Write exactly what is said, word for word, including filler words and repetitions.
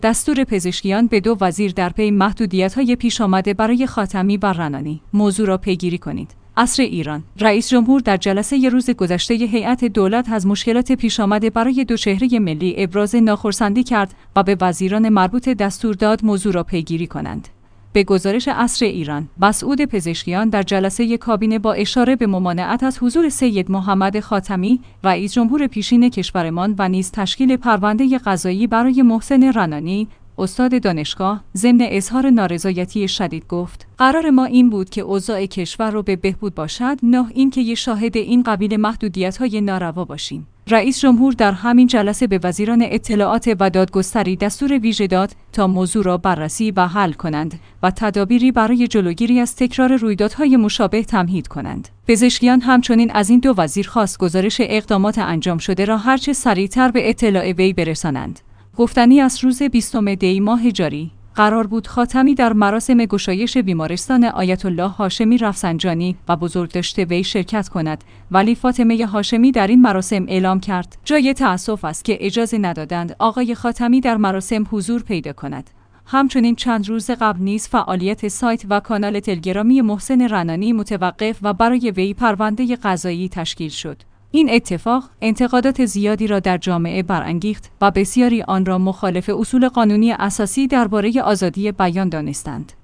دستور پزشکیان به دو وزیر در پی محدودیت‌های پیش آمده برای خاتمی و رنانی. موضوع را پیگیری کنید. عصر ایران. رئیس جمهور در جلسه ی روز گذشته هیئت دولت از مشکلات پیش آمده برای دو چهره ملی ابراز ناخرسندی کرد و به وزیران مربوط دستور داد موضوع را پیگیری کنند. به گزارش عصر ایران، مسعود پزشکیان در جلسه کابینه با اشاره به ممانعت از حضور سید محمد خاتمی، رئیس جمهور پیشین کشورمان و نیز تشکیل پرونده قضایی برای محسن رنانی، استاد دانشگاه، ضمن اظهار نارضایتی شدید گفت: قرار ما این بود که اوضاع کشور رو به بهبود باشد، نه اینکه یه شاهد این قبیل محدودیت‌های ناروا باشیم. رئیس جمهور در همین جلسه به وزیران اطلاعات و دادگستری دستور ویژه داد تا موضوع را بررسی و حل کنند و تدابیری برای جلوگیری از تکرار رویدادهای مشابه تمهید کنند. پزشکیان همچنین از این دو وزیر خواست گزارش اقدامات انجام شده را هرچه سریعتر به اطلاع وی برسانند. گفتنی از روز بیستم دی ماه جاری قرار بود خاتمی در مراسم گشایش بیمارستان آیت الله هاشمی رفسنجانی و بزرگداشت وی شرکت کند، ولی فاطمه هاشمی در این مراسم اعلام کرد جای تأسف است که اجازه ندادند آقای خاتمی در مراسم حضور پیدا کند. همچنین چند روز قبل نیز فعالیت سایت و کانال تلگرامی محسن رنانی متوقف و برای وی پرونده قضایی تشکیل شد. این اتفاق انتقادات زیادی را در جامعه برانگیخت و بسیاری آن را مخالف اصول قانونی اساسی درباره آزادی بیان دانستند.